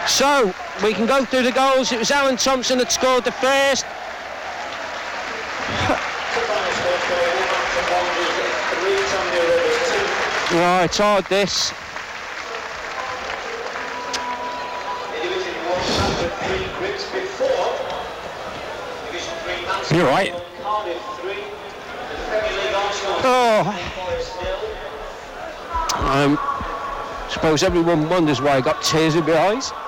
So, we can go through the goals. It was Aaron Thompson that scored the first. Right, it's hard this. You're right. Oh. I suppose everyone wonders why I got tears in my eyes.